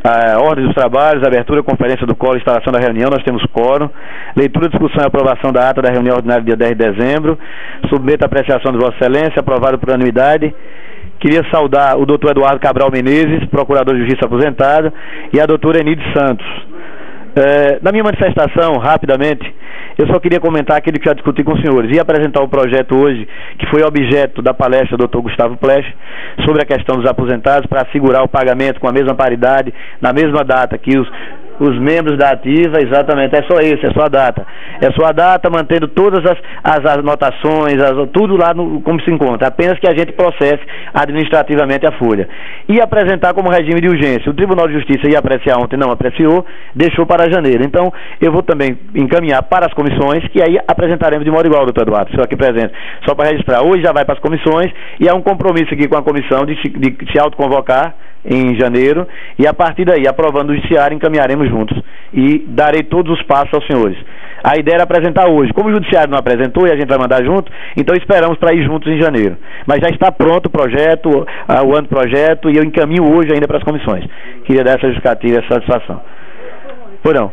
A ordem dos trabalhos, abertura, conferência do quórum, instalação da reunião, nós temos quórum. Leitura, discussão e aprovação da ata da reunião ordinária dia 10 de dezembro. Submeto a apreciação de Vossa Excelência, aprovado por unanimidade. Queria saudar o doutor Eduardo Cabral Menezes, procurador de justiça aposentado, e a doutora Enide Santos. Na minha manifestação, rapidamente, eu só queria comentar aquilo que já discuti com os senhores e apresentar o projeto hoje, que foi objeto da palestra do Dr. Gustavo Plesch, sobre a questão dos aposentados, para assegurar o pagamento com a mesma paridade, na mesma data que os membros da ativa, exatamente, é só isso, é só a data. É só a data, mantendo todas as anotações, tudo lá como se encontra, apenas que a gente processe administrativamente a folha. E apresentar como regime de urgência. O Tribunal de Justiça ia apreciar ontem, não apreciou, deixou para janeiro. Então, eu vou também encaminhar para as comissões, que aí apresentaremos de modo igual, doutor Eduardo, senhor aqui presente, só para registrar. Hoje já vai para as comissões, e há um compromisso aqui com a comissão de se autoconvocar em janeiro, e a partir daí, aprovando o judiciário, encaminharemos juntos e darei todos os passos aos senhores. A ideia era apresentar hoje. Como o judiciário não apresentou e a gente vai mandar junto, então esperamos para ir juntos em janeiro. Mas já está pronto o projeto, o anteprojeto, e eu encaminho hoje ainda para as comissões. Queria dar essa justificativa, essa satisfação. Pois não?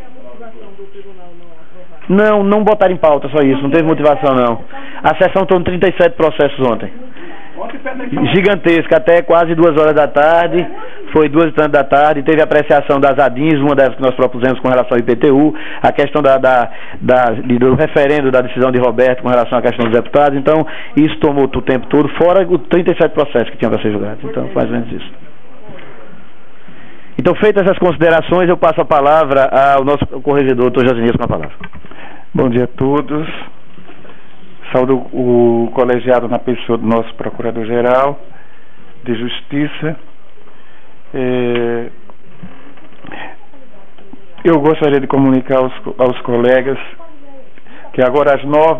Não botaram em pauta, só isso, não teve motivação não. A sessão tomou 37 processos ontem. Gigantesca, até quase 2 horas da tarde, foi 2h30 da tarde, teve apreciação das ADINs, uma das que nós propusemos com relação ao IPTU, a questão do referendo da decisão de Roberto com relação à questão dos deputados. Então isso tomou o tempo todo, fora os 37 processos que tinham para ser julgados. Então, mais ou menos isso. Então, feitas essas considerações, eu passo a palavra ao nosso corregedor, doutor Josenias, com a palavra. Bom dia a todos. Saúdo o colegiado na pessoa do nosso Procurador-Geral de Justiça. Eu gostaria de comunicar aos colegas que agora às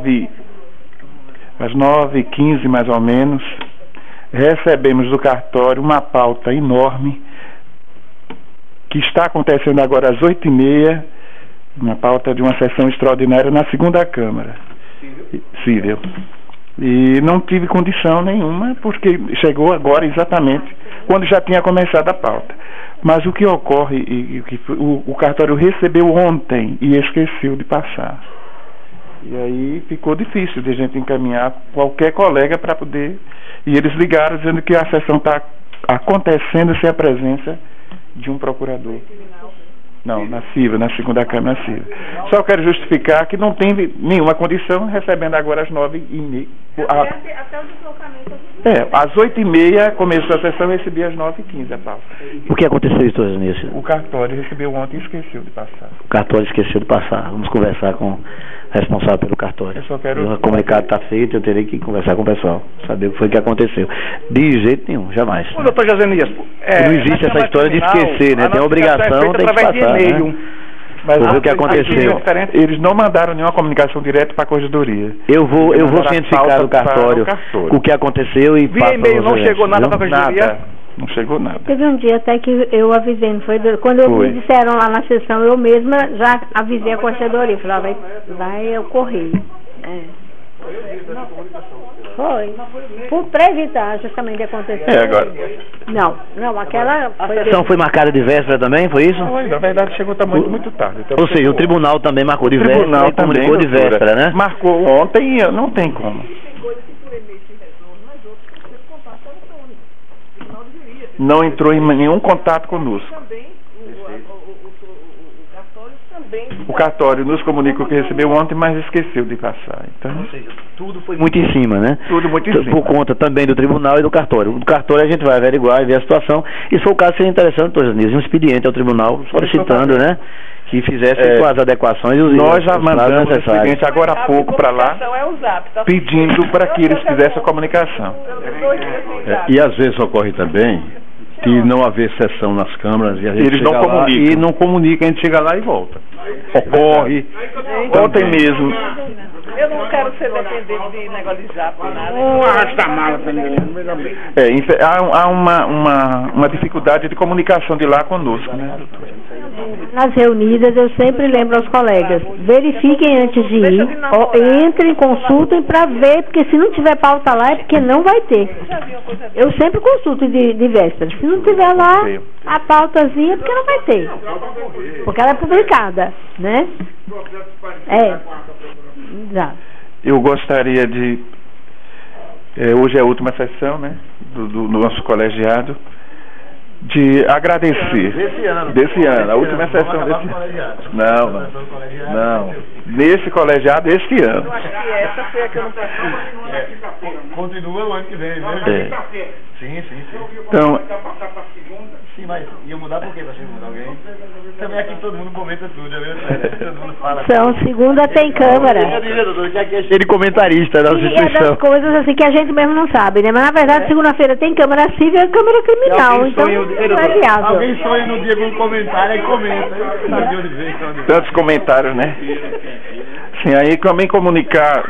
9h15 mais ou menos, recebemos do cartório uma pauta enorme que está acontecendo agora às 8h30, uma pauta de uma sessão extraordinária na segunda Câmara Civil. E não tive condição nenhuma, porque chegou agora exatamente quando já tinha começado a pauta. Mas o que ocorre, o cartório recebeu ontem e esqueceu de passar. E aí ficou difícil de a gente encaminhar qualquer colega para poder... E eles ligaram dizendo que a sessão está acontecendo sem a presença de um procurador. Não, na CIVA, na segunda Câmara CIVA. Só quero justificar que não tem nenhuma condição, recebendo agora às 9h30. Até o deslocamento. Às 8h30 começou a sessão e recebi às 9h15 a pauta. O que aconteceu, doutor Josenias? O cartório recebeu ontem e esqueceu de passar. O cartório esqueceu de passar. Vamos conversar com o responsável pelo cartório. Eu só quero... O comunicado está feito, eu terei que conversar com o pessoal, saber o que foi que aconteceu. De jeito nenhum, jamais. Ô, doutor Josenias, não existe essa história de esquecer, né? Tem a obrigação, tem que passar, né? Mas o que aconteceu? Eles não mandaram nenhuma comunicação direta para a corregedoria. Eu vou cientificar o cartório o que aconteceu e via e-mail, não chegou nada para a corregedoria? Nada, não chegou nada. Teve um dia até que eu avisei, não foi? Quando me disseram lá na sessão, eu mesma já avisei a corregedoria, falei, vai ocorrer. Foi. Para evitar justamente de acontecer. Agora. Não, aquela... A sessão foi marcada de véspera também, foi isso? Foi, na verdade chegou muito tarde. Então ou seja, o tribunal também marcou de véspera e comunicou de véspera, né? Marcou ontem, não tem como. Não entrou em nenhum contato conosco. O cartório nos comunicou que recebeu ontem, mas esqueceu de passar. Então, ou seja, tudo foi muito em cima, né? Tudo muito em cima. Por conta também do tribunal e do cartório. Do cartório a gente vai averiguar e ver a situação. E se for o caso, seria interessante, doutor Josenias, um expediente ao tribunal solicitando, né? Que fizesse com as adequações e os nós já mandamos o expediente agora há pouco para lá, pedindo para que eles fizessem a comunicação. E às vezes ocorre também que não haver sessão nas câmaras e a gente eles não comunicam. E não comunica, a gente chega lá e volta. Ocorre. Ontem mesmo, Eu não quero ser dependente de negócio de zap, nada. Não arrasta mala também. Há uma dificuldade de comunicação de lá conosco, né, doutora? Nas reunidas, eu sempre lembro aos colegas, verifiquem antes de ir, entrem, consultem para ver, porque se não tiver pauta lá é porque não vai ter. Eu sempre consulto de véspera. Se não tiver lá a pautazinha é porque não vai ter. Porque ela é publicada, né? Exato. Eu gostaria de... hoje é a última sessão, né, do nosso colegiado, de agradecer desse ano, a última sessão desse ano. Não. Nesse colegiado, este ano. Acho que essa foi a que eu não passei. Continua o ano que vem, né? Sim. Então, sim, mas ia mudar por quê pra segunda? Alguém? Também aqui todo mundo comenta tudo, todo mundo fala. Segunda tem câmara. É cheio de comentarista da E é das coisas assim que a gente mesmo não sabe, né? Mas na verdade, segunda-feira tem câmara civil e câmara criminal, então não é viável. Alguém sonha no dia com um comentário e comenta. Sabe onde vem, tantos comentários, né? Sim, aí também comunicar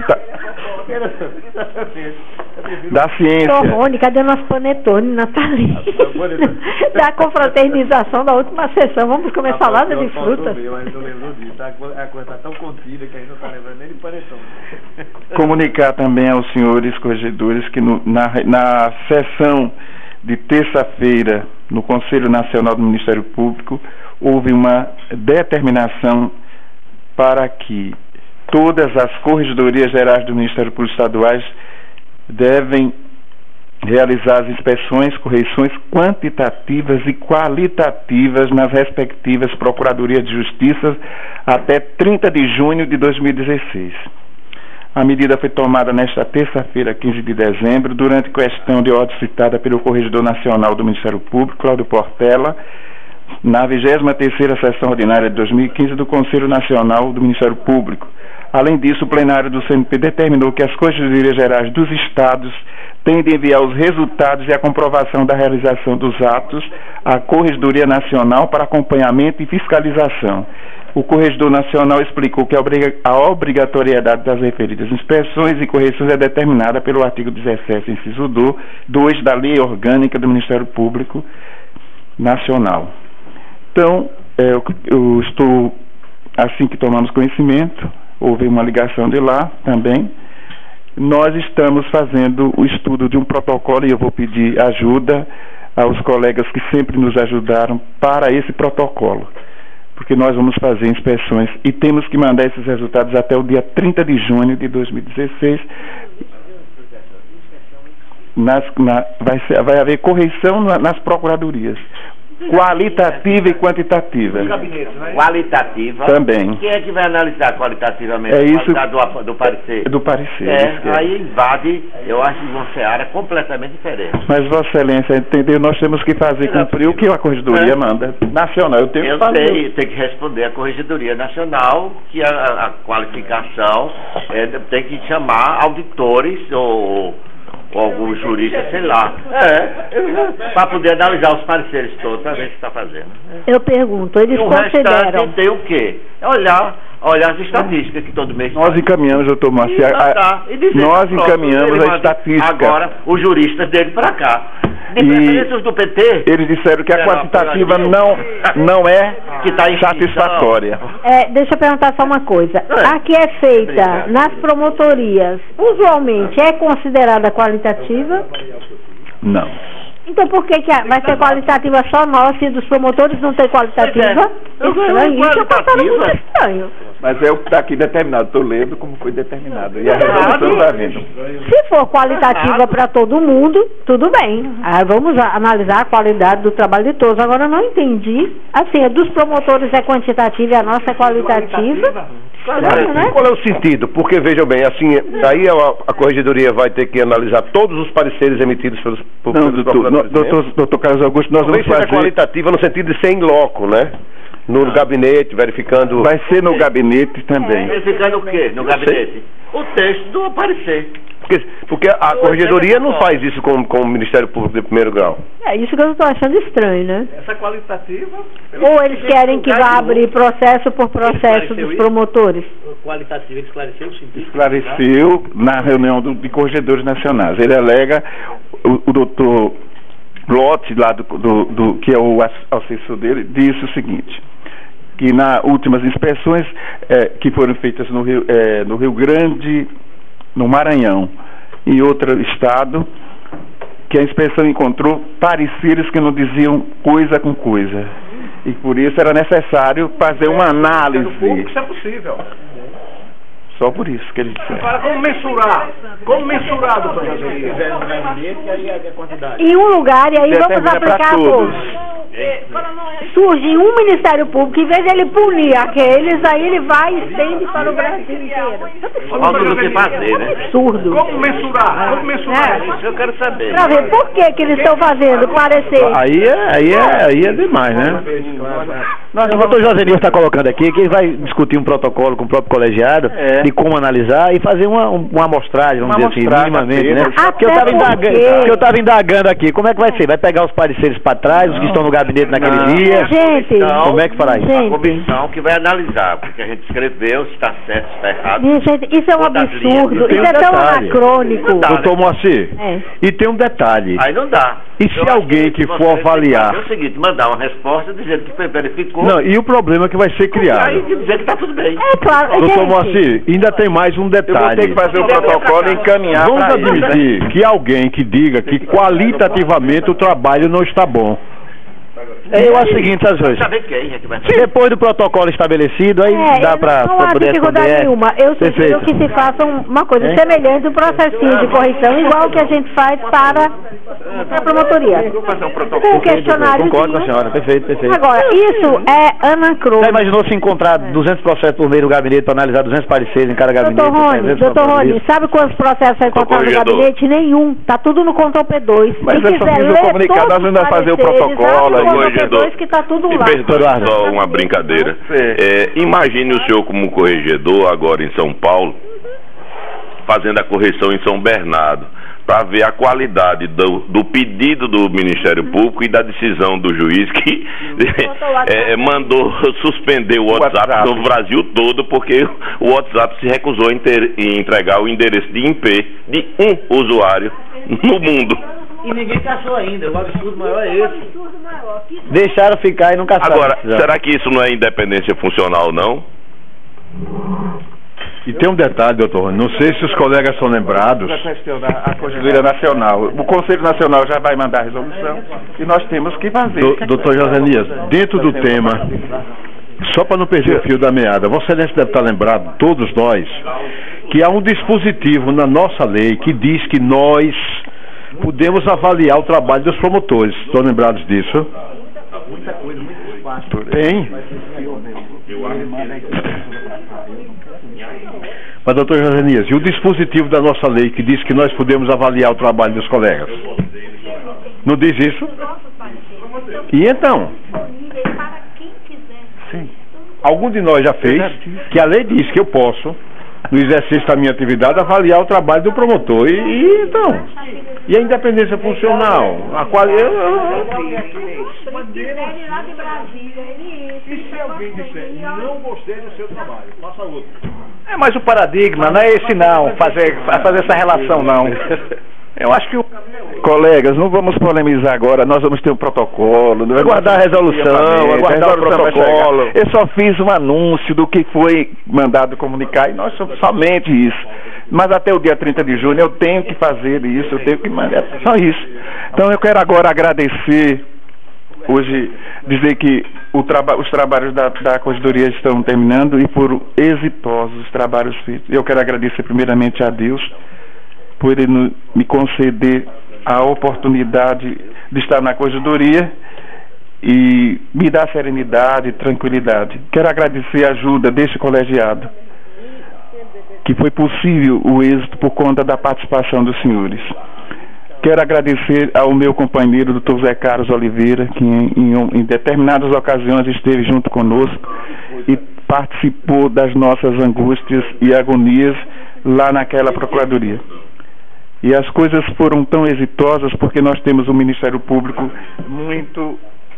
da ciência. Torrone, cadê o nosso panetone natalino? Da confraternização da última sessão. Vamos comer salada de frutas. Mas não lembrou disso. A coisa está tão contida que a gente não está lembrando nem de panetone. Comunicar também aos senhores corregedores que na sessão de terça-feira, no Conselho Nacional do Ministério Público, houve uma determinação para que todas as corregedorias gerais do Ministério Público Estaduais devem realizar as inspeções, correições quantitativas e qualitativas nas respectivas Procuradorias de Justiça até 30 de junho de 2016. A medida foi tomada nesta terça-feira, 15 de dezembro, durante questão de ordem citada pelo Corregedor Nacional do Ministério Público, Cláudio Portela, na 23ª Sessão Ordinária de 2015 do Conselho Nacional do Ministério Público. Além disso, o plenário do CNP determinou que as Corregedorias Gerais dos Estados têm de enviar os resultados e a comprovação da realização dos atos à Corregedoria Nacional para acompanhamento e fiscalização. O Corregedor Nacional explicou que a obrigatoriedade das referidas inspeções e correções é determinada pelo artigo 17, inciso 2 da Lei Orgânica do Ministério Público Nacional. Então, eu estou, assim que tomamos conhecimento, houve uma ligação de lá também, nós estamos fazendo o estudo de um protocolo e eu vou pedir ajuda aos colegas que sempre nos ajudaram para esse protocolo, porque nós vamos fazer inspeções e temos que mandar esses resultados até o dia 30 de junho de 2016. Vai haver correição nas procuradorias, qualitativa e quantitativa. Qualitativa. Também. Quem é que vai analisar qualitativamente? É isso. Do parecer. Do parecer. Aí invade, eu acho, uma seara completamente diferente. Mas, Vossa Excelência, entendeu? Nós temos que fazer cumprir o que a Corregedoria manda. Nacional, eu tenho que fazer. Eu sei, tem que responder à Corregedoria Nacional que a qualificação tem que chamar auditores ou algum jurista, sei lá, para poder analisar os pareceres todos, para ver o que está fazendo. Eu pergunto, eles consideram... tem o quê? Olhar as estatísticas que todo mês... Nós encaminhamos, doutor Márcio, nós encaminhamos a estatística. Agora, os juristas dele para cá. Diferenças do PT... Eles disseram que a quantitativa não é satisfatória. Deixa eu perguntar só uma coisa. A que é feita nas promotorias, usualmente é considerada qualitativa? Não. Então por que vai ser qualitativa só nossa e dos promotores não tem qualitativa? Estranho, isso eu considero muito estranho. Mas é o que está aqui determinado, estou lendo como foi determinado. E a resolução está vindo. Se for qualitativa para todo mundo, tudo bem. Aí vamos analisar a qualidade do trabalho de todos. Agora eu não entendi. Assim, a dos promotores é quantitativa e a nossa é qualitativa. Qual é o sentido? Porque, vejam bem, assim, aí a Corregedoria vai ter que analisar todos os pareceres emitidos pelos procuradores. Doutor Carlos Augusto, nós vamos fazer... qualitativa no sentido de ser em loco, né? No gabinete, verificando... Vai ser no gabinete também. Verificando o quê no gabinete? o texto do parecer. Porque a corregedoria não faz isso com o Ministério Público de primeiro grau. É isso que eu estou achando estranho, né? Essa qualitativa... Ou eles querem que vá abrir processo por processo dos promotores? Qualitativo, ele esclareceu o sentido? Esclareceu na reunião de corregedores nacionais. Ele alega, o doutor Lotte, lá que é o assessor dele, disse o seguinte, que nas últimas inspeções que foram feitas no Rio Grande, no Maranhão e outro estado, que a inspeção encontrou pareceres que não diziam coisa com coisa. E por isso era necessário fazer uma análise. Isso é possível. Só por isso que ele disse. Agora, como mensurar? Como mensurar, doutor José? Em um lugar, e aí vamos Determina aplicar pra a todos. todos. Surge um Ministério Público, em vez de ele punir aqueles, aí ele vai e estende para o Brasil inteiro. Falta do que fazer, né? Absurdo. Como mensurar? Como mensurar? Isso eu quero saber. Pra ver por que eles estão fazendo parecer. Aí é demais, né? O doutor Josenilson está colocando aqui que ele vai discutir um protocolo com o próprio colegiado de como analisar e fazer uma amostragem, vamos dizer assim, minimamente, né? Até Que eu estava indagando aqui, como é que vai ser? Vai pegar os pareceres para trás, os que estão no gabinete naquele dia? Gente, como é que fará isso? A comissão que vai analisar, porque a gente escreveu se está certo, se está errado. Gente, isso é um absurdo, isso é tão anacrônico. Doutor Moacir, e tem um detalhe. Aí não dá. E se alguém que for avaliar... É o seguinte, mandar uma resposta dizendo que verificou. Não, e o problema que vai ser criado. Aí dizer que está tudo bem. É claro, Doutor Moacir, ainda tem mais um detalhe. Eu vou ter que fazer o protocolo e encaminhar. Vamos admitir que alguém que diga que qualitativamente o trabalho não está bom. Eu acho o seguinte, às vezes. Saber quem é que vai fazer. Depois do protocolo estabelecido, aí dá para não há poder dificuldade responder. nenhuma. Eu sugiro que se faça uma coisa semelhante, um processinho de correção, igual que a gente faz para a promotoria. Com questionário. Concordo com a senhora, perfeito. Agora, isso é anacrônico. Já imaginou se encontrar 200 processos por mês no gabinete para analisar 200 pareceres em cada gabinete? Doutor Rony, sabe quantos processos vai encontrar no gabinete? Nenhum. Tá tudo no Ctrl P2. Mas é só fiz o comunicado, nós vamos fazer o protocolo aí. Que tá tudo lá. Perdoe só uma brincadeira. Imagine o senhor como corregedor agora em São Paulo, fazendo a correção em São Bernardo, para ver a qualidade do pedido do Ministério Público e da decisão do juiz que mandou suspender o WhatsApp no Brasil todo, porque o WhatsApp se recusou em entregar o endereço de IP de um usuário no mundo. E ninguém caçou ainda, o absurdo maior é esse. Deixaram ficar e não caçaram. Agora, será que isso não é independência funcional, não? E tem um detalhe, doutor, não sei se os colegas são lembrados. Para questionar a Corregedoria Nacional. O Conselho Nacional já vai mandar a resolução e nós temos que fazer. Doutor Josenias, dentro do tema, só para não perder o fio da meada, Vossa Excelência deve estar lembrado, todos nós, que há um dispositivo na nossa lei que diz que nós podemos avaliar o trabalho dos promotores. Estão lembrados disso? Muita coisa, muito fácil. Tem. Mas, doutor Josenias, e o dispositivo da nossa lei que diz que nós podemos avaliar o trabalho dos colegas? Não diz isso? E então? Sim. Algum de nós já fez que a lei diz que eu posso, no exercício da minha atividade, avaliar o trabalho do promotor. E então? E a independência funcional? A qual E se alguém disser, não gostei do seu trabalho, faça outro. Mas o paradigma não é esse não, fazer essa relação não. Eu acho que colegas, não vamos polemizar agora, nós vamos ter um protocolo. Aguardar a resolução, aguardar o protocolo. Eu só fiz um anúncio do que foi mandado comunicar e nós somos somente isso. Mas até o dia 30 de junho eu tenho que fazer isso, eu tenho que mandar, só isso. Então eu quero agora agradecer, hoje dizer que os trabalhos da Corregedoria estão terminando e foram exitosos os trabalhos feitos. Eu quero agradecer primeiramente a Deus por ele me conceder a oportunidade de estar na Corregedoria e me dar serenidade e tranquilidade. Quero agradecer a ajuda deste colegiado, que foi possível o êxito por conta da participação dos senhores. Quero agradecer ao meu companheiro, Dr. Zé Carlos Oliveira, que em determinadas ocasiões esteve junto conosco e participou das nossas angústias e agonias lá naquela procuradoria. E as coisas foram tão exitosas porque nós temos um Ministério Público muito...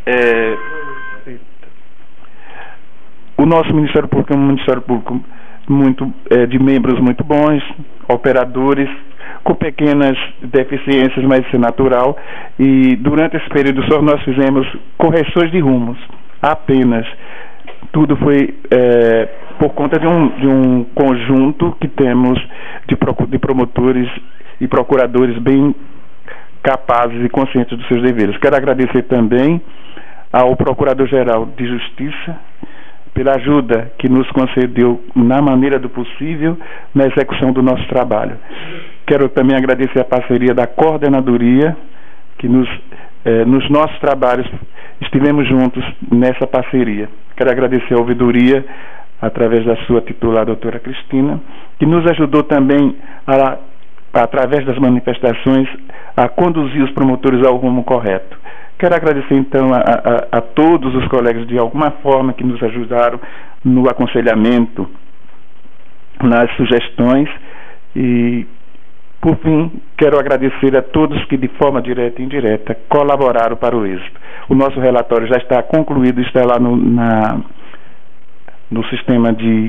O nosso Ministério Público é um Ministério Público muito, de membros muito bons, operadores, com pequenas deficiências, mas isso é natural. E durante esse período só nós fizemos correções de rumos, apenas. Tudo foi por conta de um conjunto que temos de promotores e procuradores bem capazes e conscientes dos seus deveres. Quero agradecer também ao Procurador-Geral de Justiça pela ajuda que nos concedeu na maneira do possível na execução do nosso trabalho. Quero também agradecer a parceria da Coordenadoria, que nos nossos trabalhos estivemos juntos nessa parceria. Quero agradecer a Ouvidoria, através da sua titular, a doutora Cristina, que nos ajudou também, através das manifestações, a conduzir os promotores ao rumo correto. Quero agradecer, então, a todos os colegas, de alguma forma, que nos ajudaram no aconselhamento, nas sugestões. E, por fim, quero agradecer a todos que, de forma direta e indireta, colaboraram para o êxito. O nosso relatório já está concluído, está lá no sistema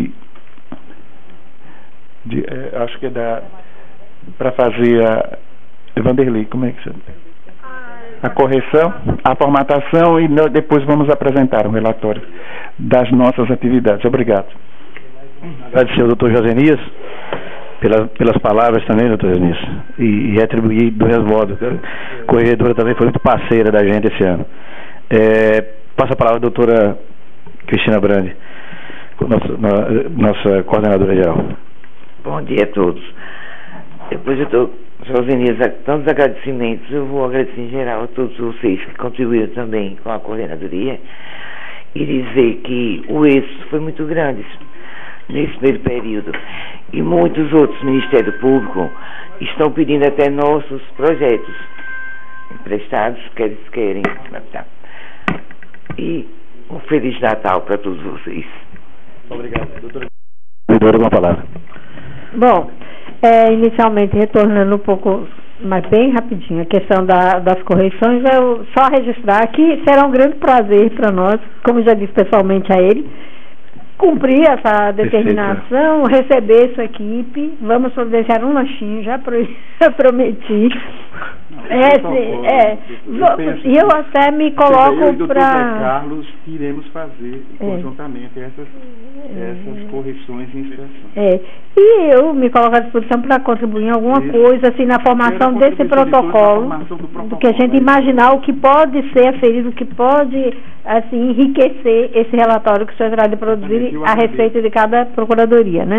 acho que é para fazer a Vanderlei, como é que chama? A correção, a formatação, e depois vamos apresentar um relatório das nossas atividades. Obrigado. Agradecer ao doutor Josenias pelas palavras também, doutor Josenias, e atribuir do mesmo modo. A corregedora também foi muito parceira da gente esse ano. Passa a palavra à doutora Cristina Brandi, nossa coordenadora geral. Bom dia a todos. Depois eu estou... Josenias, tantos agradecimentos. Eu vou agradecer em geral a todos vocês que contribuíram também com a coordenadoria e dizer que o êxito foi muito grande nesse primeiro período, e muitos outros Ministérios Públicos estão pedindo até nossos projetos emprestados, que eles querem. E um Feliz Natal para todos vocês. Obrigado, doutora. Doutora, uma palavra. Bom, inicialmente, retornando um pouco, mas bem rapidinho, a questão das correções, eu só registrar que será um grande prazer para nós, como já disse pessoalmente a ele, cumprir essa determinação, receber sua equipe. Vamos providenciar um lanchinho, já prometi. E eu até me coloco para... Carlos, iremos fazer conjuntamente essas correções e inspeções. E eu me coloco à disposição para contribuir em alguma coisa, assim, na formação desse protocolo, do que a gente imaginar o que pode ser aferido, o que pode, assim, enriquecer esse relatório que o senhor terá de produzir a respeito de cada procuradoria, né?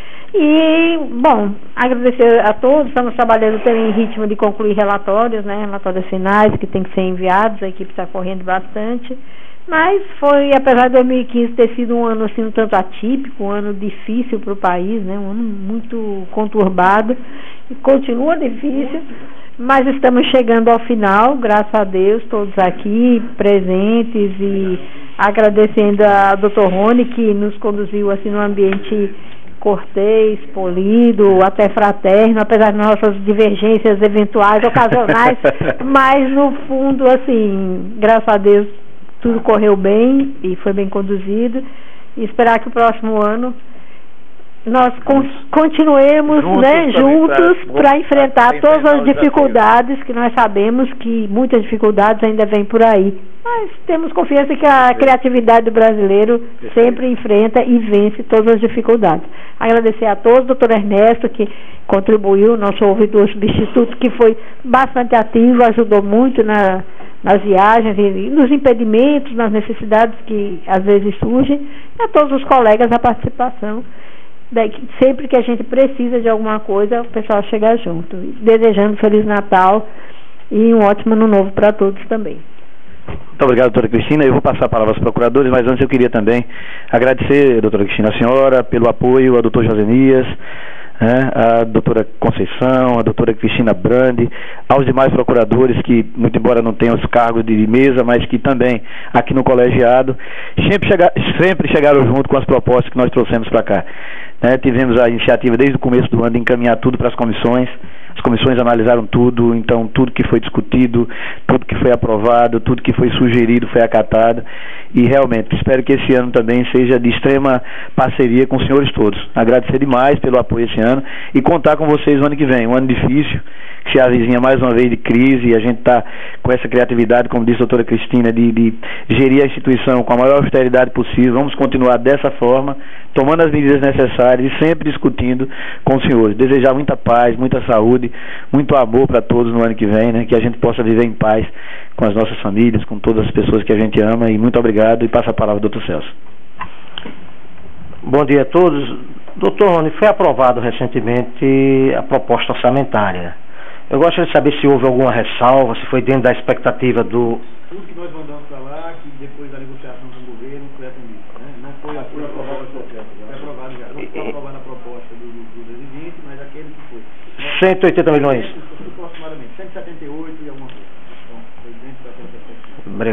E, bom, agradecer a todos. Estamos trabalhando também em ritmo de concluir relatórios, né? Relatórios finais que têm que ser enviados. A equipe está correndo bastante. Mas foi, apesar de 2015 ter sido um ano assim um tanto atípico, um ano difícil para o país, né? Um ano muito conturbado, e continua difícil, mas estamos chegando ao final, graças a Deus, todos aqui presentes, e agradecendo a Dr. Rony, que nos conduziu assim num ambiente cortês, polido, até fraterno, apesar de nossas divergências eventuais, ocasionais, mas no fundo, assim, graças a Deus, tudo correu bem e foi bem conduzido, e esperar que o próximo ano nós continuemos juntos para enfrentar todas as dificuldades, que nós sabemos que muitas dificuldades ainda vêm por aí, mas temos confiança que a criatividade do brasileiro sempre enfrenta e vence todas as dificuldades. Agradecer a todos, doutor Ernesto, que contribuiu, nosso ouvidor substituto, que foi bastante ativo, ajudou muito nas viagens e nos impedimentos, nas necessidades que às vezes surgem, e a todos os colegas a participação. Sempre que a gente precisa de alguma coisa, o pessoal chega junto. Desejando Feliz Natal e um ótimo ano novo para todos também. Muito obrigado, doutora Cristina. Eu vou passar a palavra aos procuradores, mas antes eu queria também agradecer, doutora Cristina, a senhora, pelo apoio, ao doutor Josenias, a doutora Conceição, a doutora Cristina Brandi, aos demais procuradores que, muito embora não tenham os cargos de mesa, mas que também aqui no colegiado sempre chegaram junto com as propostas que nós trouxemos para cá. né? Tivemos a iniciativa desde o começo do ano de encaminhar tudo para as comissões analisaram tudo, então tudo que foi discutido, tudo que foi aprovado, tudo que foi sugerido foi acatado, e realmente espero que esse ano também seja de extrema parceria com os senhores todos. Agradecer demais pelo apoio esse ano e contar com vocês no ano que vem, um ano difícil, que se avizinha mais uma vez de crise, e a gente está com essa criatividade, como disse a doutora Cristina, de gerir a instituição com a maior austeridade possível. Vamos continuar dessa forma, tomando as medidas necessárias e sempre discutindo com os senhores. Desejar muita paz, muita saúde, muito amor para todos no ano que vem, né? Que a gente possa viver em paz com as nossas famílias, com todas as pessoas que a gente ama, e muito obrigado, e passa a palavra ao doutor Celso. Bom dia a todos. Doutor Rony, foi aprovado recentemente a proposta orçamentária. Eu gostaria de saber se houve alguma ressalva, se foi dentro da expectativa do... Tudo que nós mandamos para lá, que depois da negociação com o governo, completa nisso, né? Não foi aprovado a proposta, foi aprovado já. Não foi aprovada a proposta do presidente, mas aquele que foi. 180 milhões. Aproximadamente, 178 e alguma coisa. Então, foi dentro da expectativa. Obrigado.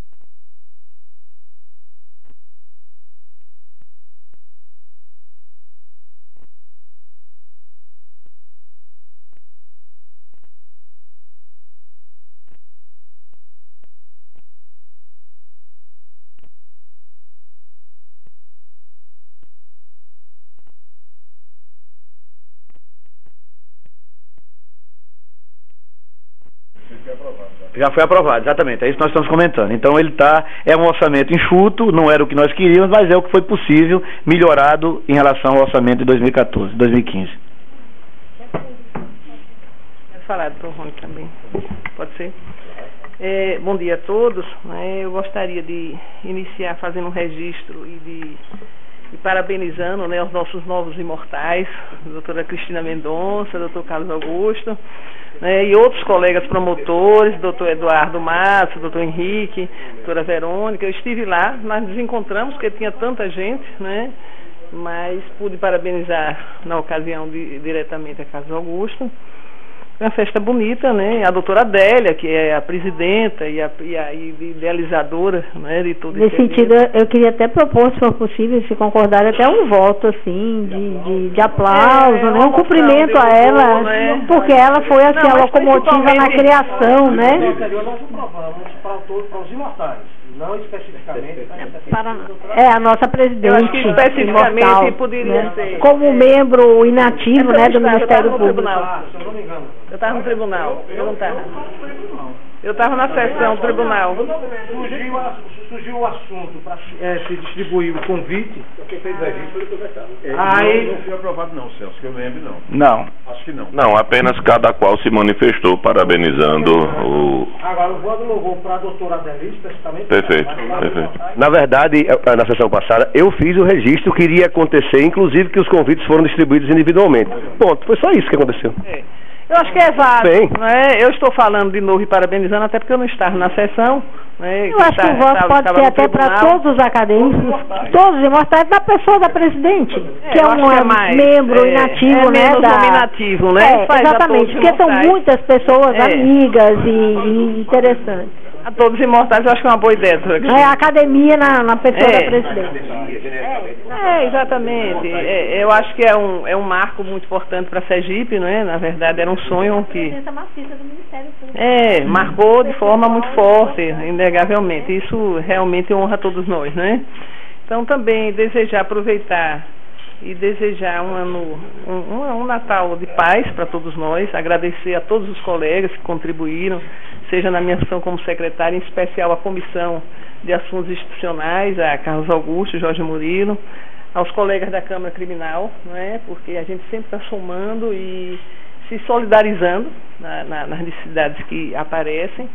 Já foi aprovado, exatamente, é isso que nós estamos comentando. Então ele é um orçamento enxuto, não era o que nós queríamos, mas é o que foi possível, melhorado em relação ao orçamento de 2014, 2015. Falado para o Rony também, pode ser? Bom dia a todos, né? Eu gostaria de iniciar fazendo um registro e parabenizando, né, os nossos novos imortais, a doutora Cristina Mendonça, doutor Carlos Augusto, né, e outros colegas promotores, doutor Eduardo Massa, doutor Henrique, doutora Verônica. Eu estive lá, nós nos encontramos porque tinha tanta gente, né, mas pude parabenizar na ocasião diretamente a Carlos Augusto. Foi uma festa bonita, né? A doutora Adélia, que é a presidenta e a idealizadora, né, de tudo isso. Nesse sentido, eu queria até propor, se for possível, se concordar, até um voto, assim, de aplauso, né? Um cumprimento a ela, né? Porque ela foi, assim, a locomotiva na criação, né? Nós aprovamos para os imortais, não especificamente a nossa presidente. Eu acho que especificamente imortal, poderia, né, ser. Como membro inativo, né, do Ministério Público. Eu estava no tribunal, eu não estava. Eu estava na sessão do tribunal. Surgiu o assunto para se distribuir o convite. Quem fez registro foi o conversado. Aí não foi aprovado não, Celso, que eu lembro não. Não. Acho que não. Não, apenas cada qual se manifestou parabenizando o... Agora, o voto louvor para a doutora Adeli, especificamente... Perfeito. Na verdade, na sessão passada, eu fiz o registro que iria acontecer, inclusive que os convites foram distribuídos individualmente. Ponto, foi só isso que aconteceu. Eu acho que é válido, né? Eu estou falando de novo e parabenizando, até porque eu não estava na sessão, né? Eu acho que o voto pode ser até para todos os acadêmicos, todos os imortais, da pessoa da presidente, que é um membro inativo, né? Nominativo, né? Exatamente, porque são muitas pessoas amigas e interessantes. A todos os imortais, eu acho que é uma boa ideia. A academia na pessoa da presidente. Exatamente. Eu acho que é um marco muito importante para a Sergipe, né? Na verdade, era um sonho que... marcou de forma muito forte, inegavelmente. Isso realmente honra todos nós, né? Então, também aproveitar e desejar um Natal de paz para todos nós, agradecer a todos os colegas que contribuíram, seja na minha ação como secretária, em especial a Comissão de Assuntos Institucionais, a Carlos Augusto, Jorge Murilo, aos colegas da Câmara Criminal, né, porque a gente sempre está somando e se solidarizando nas necessidades que aparecem.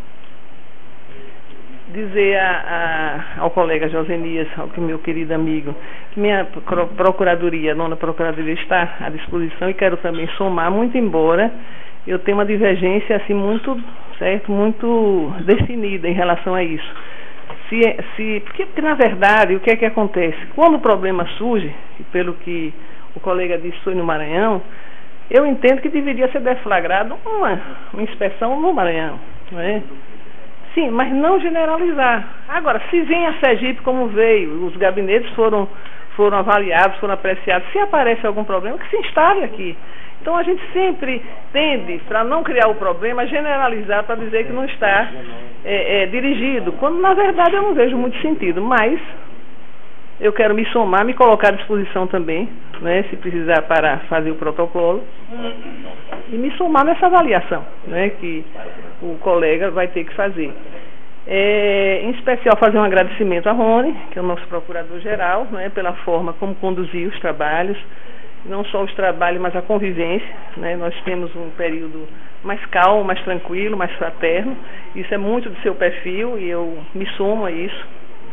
Dizer ao colega Josenias, ao meu querido amigo, que minha procuradoria, a nona procuradoria, está à disposição, e quero também somar, muito embora eu tenha uma divergência assim muito definida em relação a isso. Porque na verdade, o que é que acontece? Quando o problema surge, e pelo que o colega disse foi no Maranhão, eu entendo que deveria ser deflagrado uma inspeção no Maranhão, não é? Sim, mas não generalizar. Agora, se vem a Sergipe como veio, os gabinetes foram foram avaliados, foram apreciados. Se aparece algum problema, que se instale aqui. Então a gente sempre tende, para não criar o problema, generalizar para dizer que não está dirigido, quando na verdade eu não vejo muito sentido, mas eu quero me somar, me colocar à disposição também, né, se precisar para fazer o protocolo, e me somar nessa avaliação, né, que o colega vai ter que fazer. Em especial fazer um agradecimento a Rony, que é o nosso procurador-geral, né, pela forma como conduziu os trabalhos, não só os trabalhos, mas a convivência, né? Nós temos um período mais calmo, mais tranquilo, mais fraterno. Isso é muito do seu perfil e eu me somo a isso.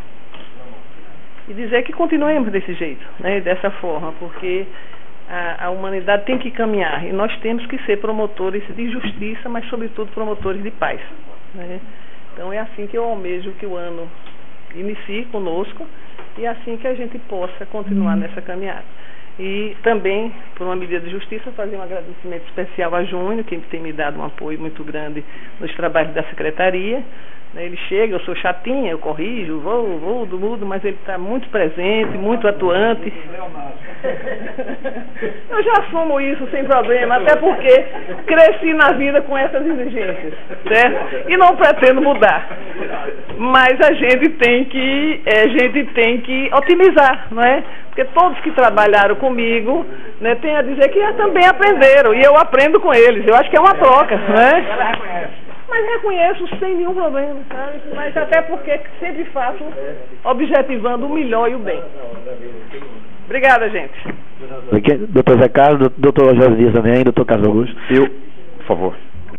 E dizer que continuemos desse jeito, né? Dessa forma, porque a humanidade tem que caminhar e nós temos que ser promotores de justiça, mas sobretudo promotores de paz, né? Então é assim que eu almejo que o ano inicie conosco e é assim que a gente possa continuar nessa caminhada. E também, por uma medida de justiça, fazer um agradecimento especial a Júnior, que tem me dado um apoio muito grande nos trabalhos da secretaria. Ele chega, eu sou chatinha, eu corrijo, vou do mudo, mas ele está muito presente, muito atuante. Eu já assumo isso sem problema, até porque cresci na vida com essas exigências, certo? E não pretendo mudar. Mas a gente tem que otimizar, não é? Porque todos que trabalharam comigo, né, têm a dizer que também aprenderam, e eu aprendo com eles. Eu acho que é uma troca, né? Mas reconheço sem nenhum problema, sabe? Mas até porque sempre faço objetivando o melhor e o bem. Obrigada, gente. Doutor Zé Carlos, doutor José Dias também, doutor Carlos Augusto. Eu, por favor.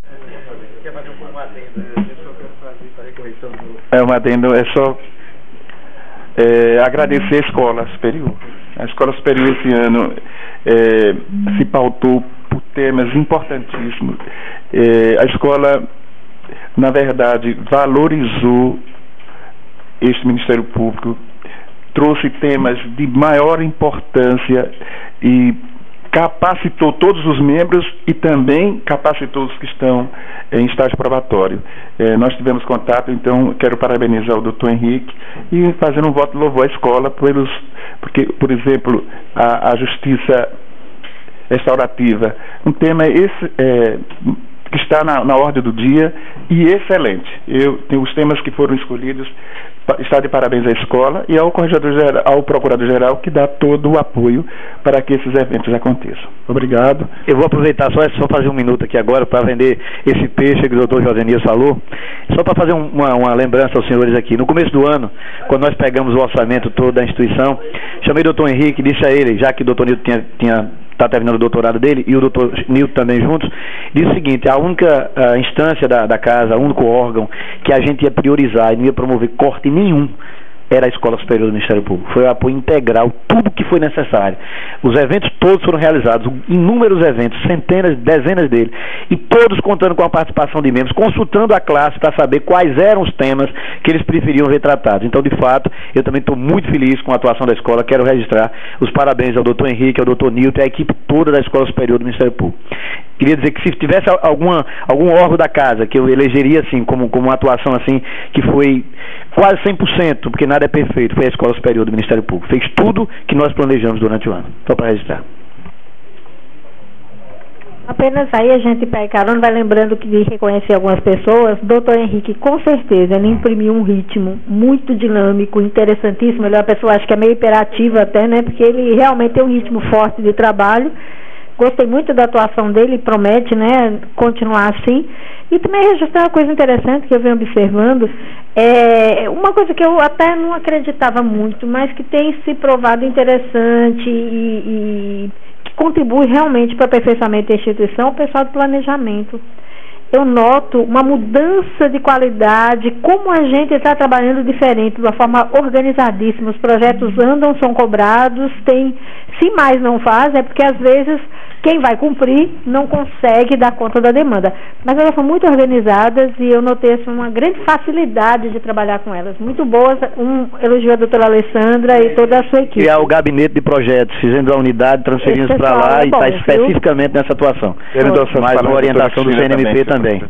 Um adendo, é só agradecer a Escola Superior. A Escola Superior esse ano se pautou por temas importantíssimos. A escola, na verdade, valorizou este Ministério Público, trouxe temas de maior importância e capacitou todos os membros e também capacitou os que estão em estágio probatório. Nós tivemos contato, então quero parabenizar o doutor Henrique e fazer um voto de louvor à escola porque, por exemplo, a justiça restaurativa, um tema que está na ordem do dia e excelente. Os temas que foram escolhidos, está de parabéns à escola e ao ao procurador-geral, que dá todo o apoio para que esses eventos aconteçam. Obrigado. Eu vou aproveitar só fazer um minuto aqui agora para vender esse peixe que o doutor Josenias falou, só para fazer uma lembrança aos senhores aqui. No começo do ano, quando nós pegamos o orçamento todo da instituição, chamei o doutor Henrique e disse a ele, já que o doutor Nilton está terminando o doutorado dele, e o doutor Nilton também juntos, disse o seguinte: a única instância da casa, o único órgão que a gente ia priorizar e não ia promover corte nenhum, era a Escola Superior do Ministério Público. Foi o apoio integral, tudo que foi necessário. Os eventos todos foram realizados, inúmeros eventos, centenas, dezenas deles, e todos contando com a participação de membros, consultando a classe para saber quais eram os temas que eles preferiam ver tratados. Então, de fato, eu também estou muito feliz com a atuação da escola. Quero registrar os parabéns ao doutor Henrique, ao doutor Nilton e à equipe toda da Escola Superior do Ministério Público. Queria dizer que se tivesse algum órgão da casa que eu elegeria assim, como uma atuação assim, que foi quase 100%, porque nada é perfeito, foi a Escola Superior do Ministério Público. Fez tudo que nós planejamos durante o ano. Só para registrar. Apenas aí a gente pega carona, vai lembrando que de reconhecer algumas pessoas. Doutor Henrique, com certeza, ele imprimiu um ritmo muito dinâmico, interessantíssimo. Ele é uma pessoa, acho que é meio hiperativa até, né? Porque ele realmente tem um ritmo forte de trabalho. Gostei muito da atuação dele, promete, né, continuar assim. E também registrar uma coisa interessante que eu venho observando, uma coisa que eu até não acreditava muito, mas que tem se provado interessante e que contribui realmente para o aperfeiçoamento da instituição, o pessoal do planejamento. Eu noto uma mudança de qualidade, como a gente está trabalhando diferente, de uma forma organizadíssima. Os projetos andam, são cobrados, se mais não faz, é porque às vezes quem vai cumprir não consegue dar conta da demanda. Mas elas são muito organizadas e eu notei assim, uma grande facilidade de trabalhar com elas. Muito boas. Elogio a doutora Alessandra e toda a sua equipe. Criar o gabinete de projetos, fizemos a unidade, transferimos para lá e está especificamente nessa atuação. Mais uma orientação do CNMP também.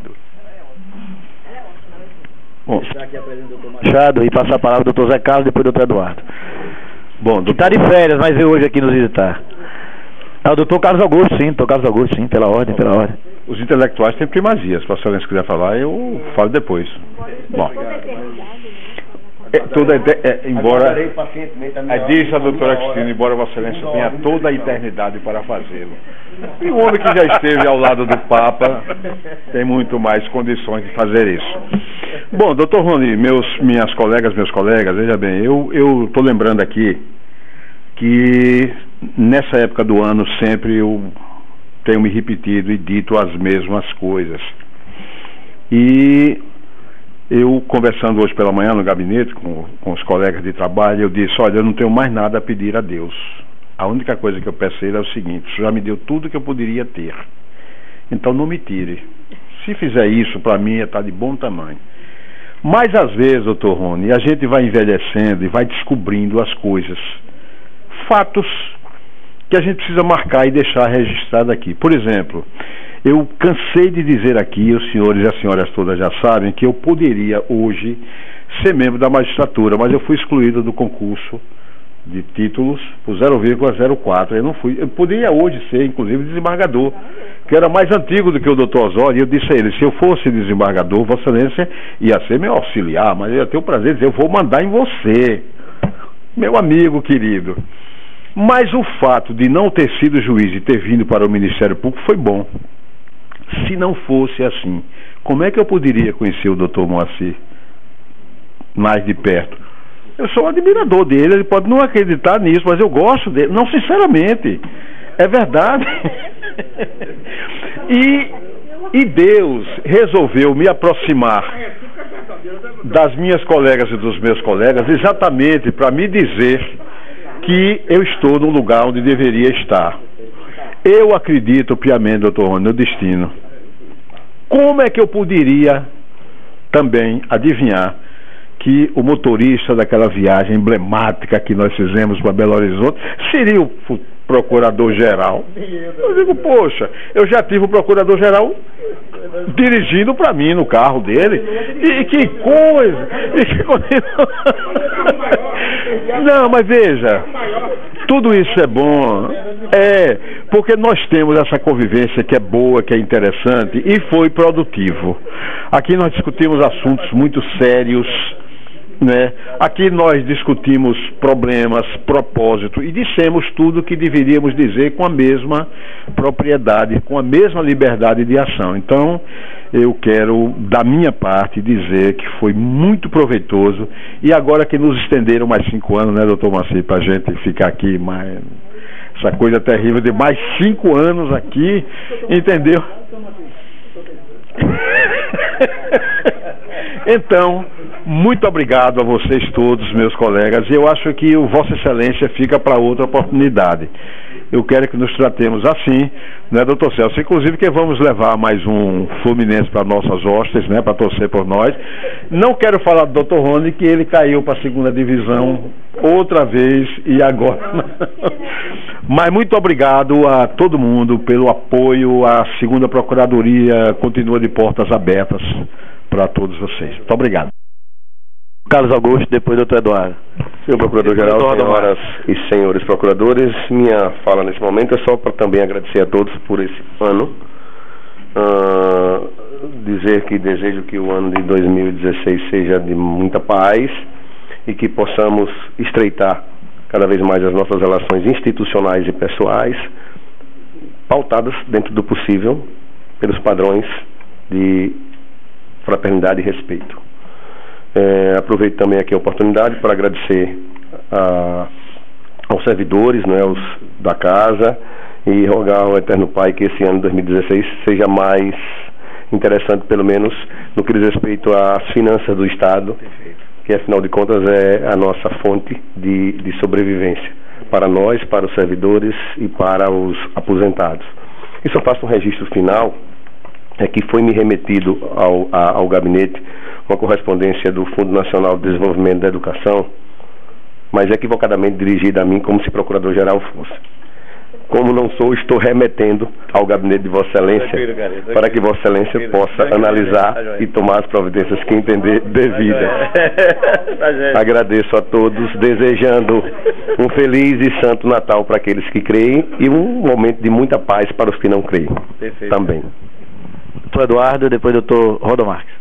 Bom, Machado, e passar a palavra ao doutor Zé Carlos, depois do doutor Eduardo. Bom, que está de férias, mas veio hoje aqui nos visitar. É o doutor Carlos Augusto, sim, pela ordem. Os intelectuais têm primazia. Se a senhora quiser falar, eu falo depois. Bom. Embora disse a doutora Cristina, embora Vossa Excelência tenha toda a eternidade para fazê-lo. E o homem que já esteve ao lado do Papa tem muito mais condições de fazer isso. Bom, doutor Rony, meus colegas, veja bem, eu estou lembrando aqui que nessa época do ano sempre eu tenho me repetido e dito as mesmas coisas. E eu, conversando hoje pela manhã no gabinete com os colegas de trabalho, eu disse, olha, eu não tenho mais nada a pedir a Deus. A única coisa que eu peço a Ele é o seguinte, o Senhor já me deu tudo que eu poderia ter. Então não me tire. Se fizer isso, para mim, está de bom tamanho. Mas às vezes, doutor Rony, a gente vai envelhecendo e vai descobrindo as coisas. Fatos que a gente precisa marcar e deixar registrado aqui. Por exemplo, eu cansei de dizer aqui, os senhores e as senhoras todas já sabem, que eu poderia hoje ser membro da magistratura, mas eu fui excluído do concurso de títulos por 0,04. Eu poderia hoje ser, inclusive, desembargador, que era mais antigo do que o doutor Osório, e eu disse a ele, se eu fosse desembargador, Vossa Excelência ia ser meu auxiliar, mas eu ia ter o prazer de dizer, eu vou mandar em você, meu amigo querido. Mas o fato de não ter sido juiz e ter vindo para o Ministério Público foi bom. Se não fosse assim, como é que eu poderia conhecer o doutor Moacir mais de perto? Eu sou um admirador dele, ele pode não acreditar nisso, mas eu gosto dele. Não, sinceramente, é verdade. E Deus resolveu me aproximar das minhas colegas e dos meus colegas exatamente para me dizer que eu estou no lugar onde deveria estar. Eu acredito piamente, doutor Rony, no destino. Como é que eu poderia também adivinhar que o motorista daquela viagem emblemática que nós fizemos para Belo Horizonte seria o procurador-geral? Eu digo, poxa, eu já tive o procurador-geral dirigindo para mim no carro dele. E que coisa! Não, mas veja, tudo isso é bom, porque nós temos essa convivência que é boa, que é interessante e foi produtivo. Aqui nós discutimos assuntos muito sérios, né? Aqui nós discutimos problemas, propósito e dissemos tudo o que deveríamos dizer com a mesma propriedade, com a mesma liberdade de ação. Então, eu quero, da minha parte, dizer que foi muito proveitoso e agora que nos estenderam mais 5 anos, né, doutor Moacir, para a gente ficar aqui mais... Essa coisa terrível de mais 5 anos aqui, entendeu? Então, muito obrigado a vocês todos, meus colegas. Eu acho que o Vossa Excelência fica para outra oportunidade. Eu quero que nos tratemos assim, né, doutor Celso? Inclusive que vamos levar mais um Fluminense para nossas hostes, né, para torcer por nós. Não quero falar do doutor Rony, que ele caiu para a 2ª divisão outra vez e agora. Mas muito obrigado a todo mundo pelo apoio. A 2ª Procuradoria continua de portas abertas para todos vocês. Muito obrigado. Carlos Augusto, depois doutor Eduardo. Senhor Procurador-Geral, senhoras e senhores procuradores, minha fala nesse momento é só para também agradecer a todos por esse ano. Dizer que desejo que o ano de 2016 seja de muita paz e que possamos estreitar cada vez mais as nossas relações institucionais e pessoais, pautadas dentro do possível pelos padrões de fraternidade e respeito. Aproveito também aqui a oportunidade para agradecer aos servidores, né, da casa, e rogar ao Eterno Pai que esse ano de 2016 seja mais interessante, pelo menos no que diz respeito às finanças do Estado, que afinal de contas é a nossa fonte de sobrevivência para nós, para os servidores e para os aposentados. E só faço um registro final, que foi me remetido ao gabinete uma correspondência do Fundo Nacional de Desenvolvimento da Educação, mas equivocadamente dirigida a mim como se Procurador-Geral fosse. como não sou, estou remetendo ao gabinete de Vossa Excelência para que Vossa Excelência possa analisar e tomar as providências que entender devidas. Agradeço a todos, desejando um feliz e santo Natal para aqueles que creem e um momento de muita paz para os que não creem. Perfeito. Também. Doutor Eduardo, depois doutor Rodomarques.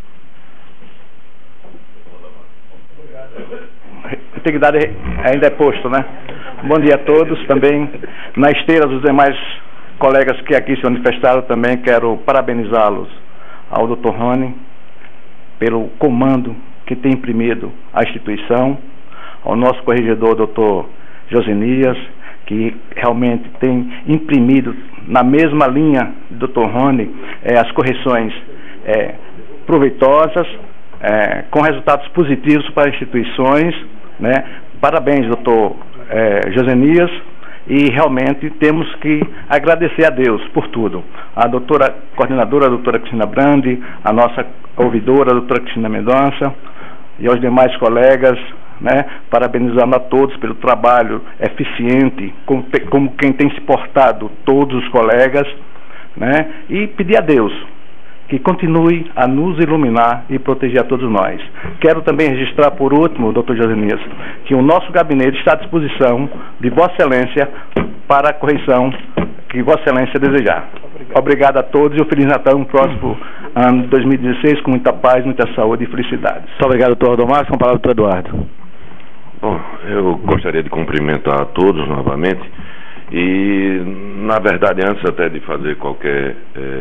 Integridade ainda é posto, né? Bom dia a todos. Também, na esteira dos demais colegas que aqui se manifestaram, também quero parabenizá-los ao Dr. Rony pelo comando que tem imprimido a instituição, ao nosso corregedor, Dr. Josenias, que realmente tem imprimido na mesma linha do Dr. Rony as correções proveitosas, com resultados positivos para instituições, né? Parabéns, doutor Josenias, e realmente temos que agradecer a Deus por tudo. A doutora coordenadora, a doutora Cristina Brandi, a nossa ouvidora, a doutora Cristina Mendonça, e aos demais colegas, né? Parabenizando a todos pelo trabalho eficiente, como quem tem se portado todos os colegas, né? E pedir a Deus que continue a nos iluminar e proteger a todos nós. Quero também registrar, por último, doutor Josenias, que o nosso gabinete está à disposição de Vossa Excelência para a correção que Vossa Excelência desejar. Obrigado a todos e um Feliz Natal e um próximo ano de 2016 com muita paz, muita saúde e felicidades. Muito obrigado, doutor Rodomarques. Com a palavra, doutor Eduardo. Bom, eu gostaria de cumprimentar a todos novamente e, na verdade, antes até de fazer qualquer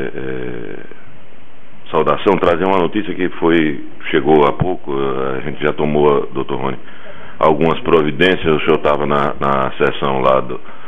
saudação, trazer uma notícia que chegou há pouco, a gente já tomou, doutor Rony, algumas providências. O senhor estava na sessão lá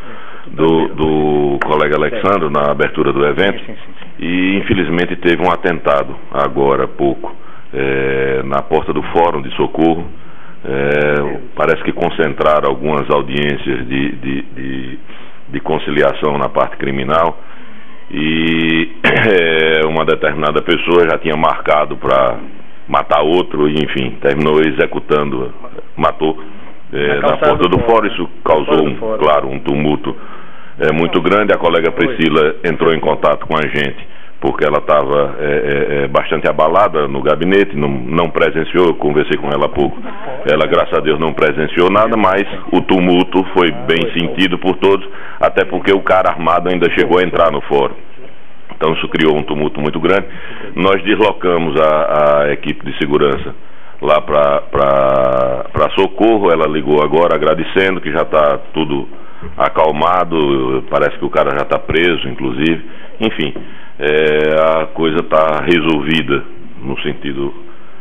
do colega Alexandre, na abertura do evento, e infelizmente teve um atentado agora há pouco, na porta do Fórum de Socorro. Parece que concentraram algumas audiências de conciliação na parte criminal, e uma determinada pessoa já tinha marcado para matar outro, e enfim, terminou executando, matou na porta do fórum. Isso causou, um tumulto muito grande. A colega Priscila entrou em contato com a gente, porque ela estava bastante abalada no gabinete, não presenciou, eu conversei com ela há pouco, ela, graças a Deus, não presenciou nada, mas o tumulto foi bem sentido por todos, até porque o cara armado ainda chegou a entrar no fórum. Então isso criou um tumulto muito grande. Nós deslocamos a equipe de segurança lá para Socorro. Ela ligou agora agradecendo que já está tudo acalmado, parece que o cara já está preso, inclusive. Enfim, a coisa está resolvida no sentido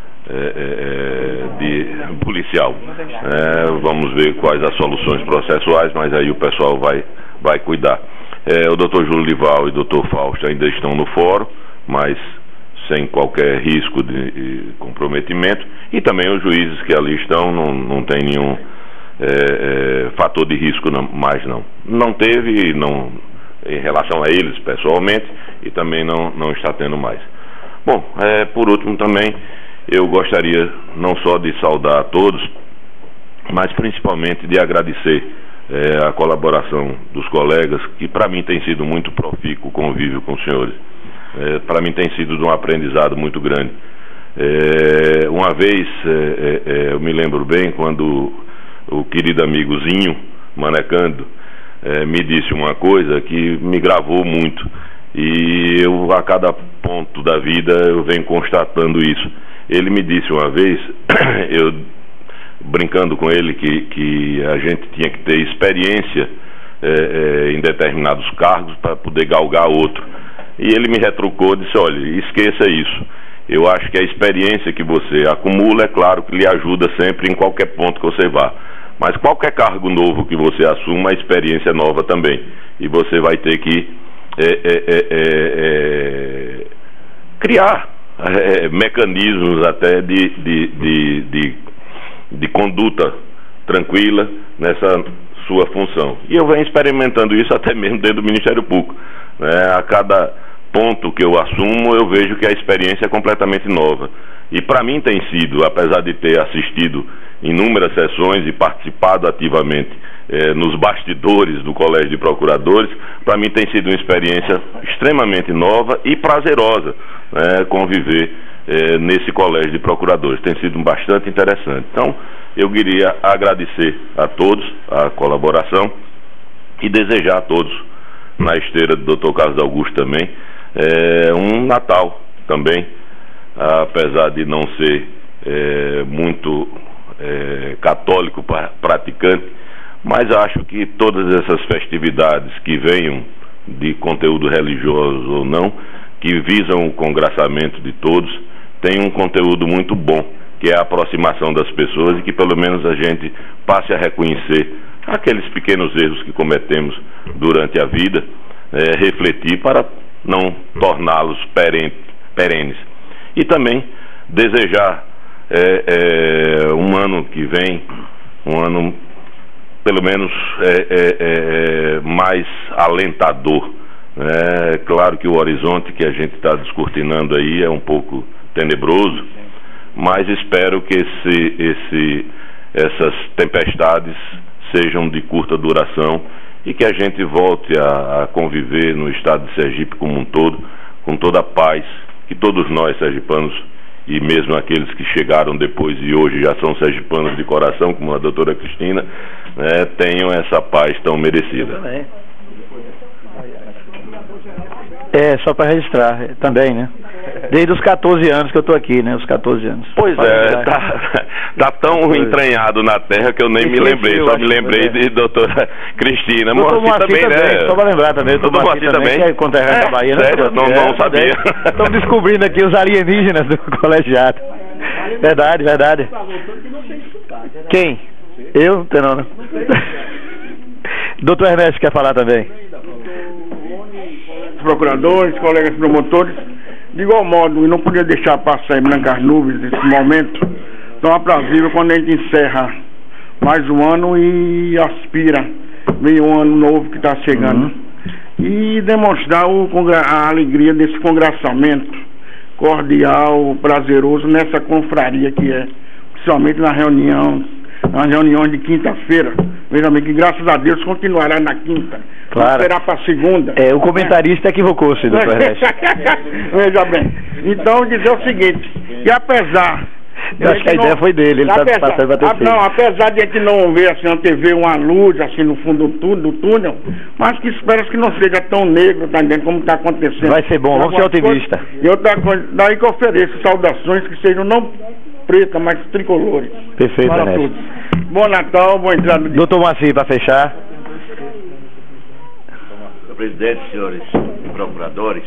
de policial. Vamos ver quais as soluções processuais, mas aí o pessoal vai cuidar. O doutor Júlio Lival e o doutor Fausto ainda estão no fórum, mas sem qualquer risco de comprometimento, e também os juízes que ali estão não tem nenhum fator de risco mais não teve, em relação a eles pessoalmente, e também não está tendo mais. Bom, por último também eu gostaria não só de saudar a todos, mas principalmente de agradecer a colaboração dos colegas, que para mim tem sido muito profícuo o convívio com os senhores. Para mim tem sido de um aprendizado muito grande. Uma vez, eu me lembro bem, quando o querido amigo Zinho Manecando me disse uma coisa que me gravou muito, e eu, a cada ponto da vida, eu venho constatando isso. Ele me disse uma vez, eu brincando com ele, que a gente tinha que ter experiência em determinados cargos para poder galgar outro. E ele me retrucou e disse: olha, esqueça isso. Eu acho que a experiência que você acumula, é claro que lhe ajuda sempre em qualquer ponto que você vá. Mas qualquer cargo novo que você assuma, a experiência é nova também. E você vai ter que criar mecanismos até de conduta tranquila nessa sua função. E eu venho experimentando isso até mesmo dentro do Ministério Público. A cada ponto que eu assumo, eu vejo que a experiência é completamente nova. E para mim tem sido, apesar de ter assistido inúmeras sessões e participado ativamente nos bastidores do Colégio de Procuradores, para mim tem sido uma experiência extremamente nova e prazerosa, né, conviver nesse Colégio de Procuradores. Tem sido bastante interessante. Então, eu queria agradecer a todos a colaboração e desejar a todos, na esteira do Dr. Carlos Augusto também, um Natal também, apesar de não ser muito católico praticante, mas acho que todas essas festividades que venham de conteúdo religioso ou não, que visam o congraçamento de todos, têm um conteúdo muito bom, que é a aproximação das pessoas e que pelo menos a gente passe a reconhecer aqueles pequenos erros que cometemos durante a vida, refletir para não torná-los perenes. E também desejar um ano que vem, um ano pelo menos mais alentador. É claro que o horizonte que a gente está descortinando aí é um pouco tenebroso, mas espero que essas tempestades sejam de curta duração e que a gente volte a conviver no estado de Sergipe como um todo, com toda a paz, que todos nós sergipanos, e mesmo aqueles que chegaram depois e hoje já são sergipanos de coração, como a doutora Cristina, tenham essa paz tão merecida. Só para registrar também, né? Desde os 14 anos que eu estou aqui, né? Os 14 anos. Pois tá tão entranhado na terra que eu nem me lembrei, só me lembrei de doutora Cristina. Doutor Moacir também, né? Só para lembrar também, doutor Moacir também, que é conterrâneo da Bahia. Sério? Não sabia. Estamos descobrindo aqui os alienígenas do colegiado. Verdade, verdade. Quem? Eu? Não. Doutor Ernesto quer falar também. Procuradores, colegas promotores, de igual modo, e não podia deixar passar em brancas nuvens esse momento tão aprazível quando a gente encerra mais um ano e aspira, vem um ano novo que está chegando. E demonstrar a alegria desse congraçamento cordial, prazeroso nessa confraria que é, principalmente nas reuniões de quinta-feira. Veja bem que graças a Deus continuará na quinta. Claro. Será para segunda. O comentarista equivocou-se, doutor Ernesto. Veja bem. Então, dizer o seguinte, que apesar... Eu acho que a ideia foi dele, ele está passando para ter Não, apesar de a gente não ver assim na TV uma luz assim no fundo do túnel, mas que espero que não seja tão negro também como está acontecendo. Vai ser bom, vamos ser otimistas. E outra coisa, daí que eu ofereço saudações que sejam não pretas, mas tricolores. Perfeito, para todos. Bom Natal, boa entrada. Doutor Moacir, para fechar. Senhor presidente, senhores procuradores,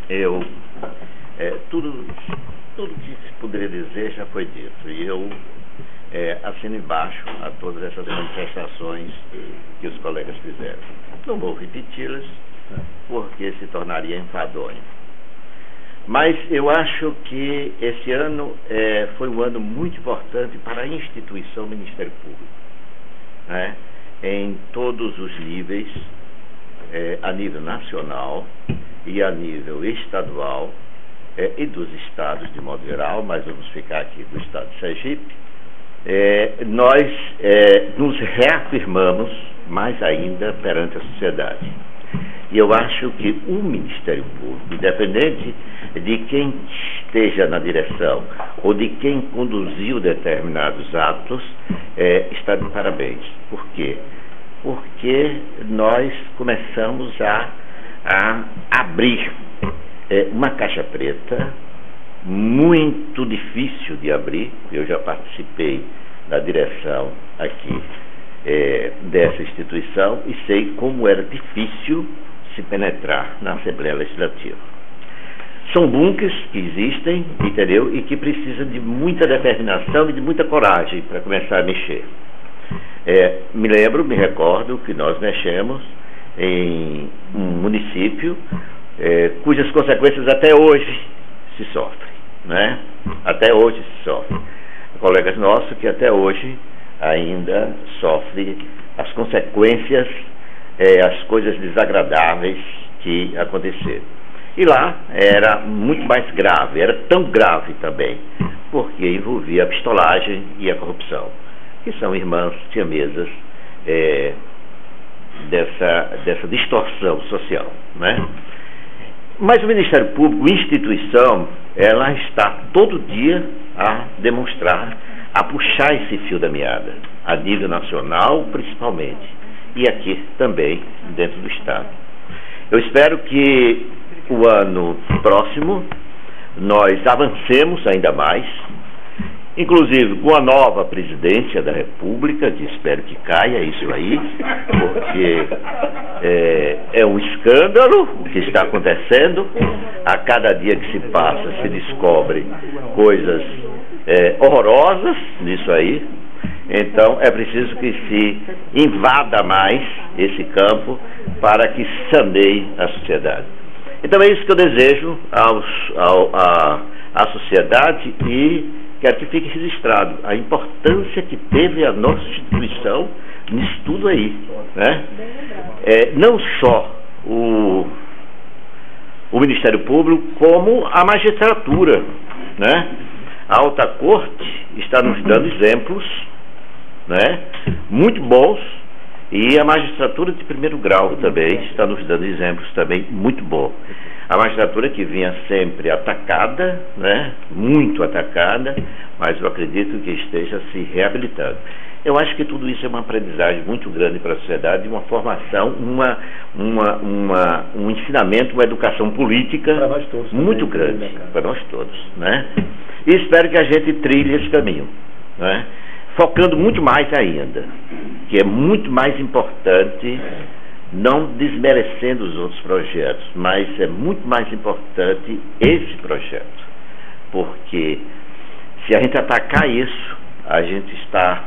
tudo que se poderia dizer já foi dito, e eu assino embaixo a todas essas manifestações que os colegas fizeram. Não vou repeti-las, porque se tornaria enfadonho. Mas eu acho que esse ano foi um ano muito importante para a instituição do Ministério Público, né? Em todos os níveis, a nível nacional e a nível estadual, e dos estados de modo geral, mas vamos ficar aqui do estado de Sergipe. Nós nos reafirmamos mais ainda perante a sociedade. E eu acho que o Ministério Público, independente de quem esteja na direção ou de quem conduziu determinados atos, está de parabéns. Por quê? Porque nós começamos a abrir uma caixa preta muito difícil de abrir. Eu já participei da direção aqui dessa instituição e sei como era difícil se penetrar na Assembleia Legislativa. São bunkers que existem, entendeu? E que precisam de muita determinação e de muita coragem para começar a mexer. Me recordo que nós mexemos em um município cujas consequências até hoje se sofrem, né? Até hoje se sofrem. Colegas nossos que até hoje ainda sofrem as consequências, as coisas desagradáveis que aconteceram. E lá era muito mais grave, era tão grave também, porque envolvia a pistolagem e a corrupção, que são irmãs siamesas dessa distorção social, né? Mas o Ministério Público, instituição, ela está todo dia a demonstrar, a puxar esse fio da meada, a nível nacional principalmente, e aqui também dentro do Estado. Eu espero que o ano próximo nós avancemos ainda mais, inclusive com a nova presidência da República, que espero que caia isso aí, porque é um escândalo o que está acontecendo. A cada dia que se passa se descobre coisas horrorosas nisso aí. Então é preciso que se invada mais esse campo para que saneie a sociedade. Então é isso que eu desejo à sociedade, e quero que fique registrado a importância que teve a nossa instituição nisso tudo aí, né? Não só o Ministério Público, como a magistratura, né? A Alta Corte está nos dando exemplos, né, muito bons, e a magistratura de primeiro grau também está nos dando exemplos também muito bons. A magistratura que vinha sempre atacada, né, muito atacada, mas eu acredito que esteja se reabilitando. Eu acho que tudo isso é uma aprendizagem muito grande para a sociedade, uma formação, um ensinamento, uma educação política muito grande para nós todos, né? E espero que a gente trilhe esse caminho, né? Focando muito mais ainda, que é muito mais importante, não desmerecendo os outros projetos, mas é muito mais importante esse projeto, porque se a gente atacar isso, a gente está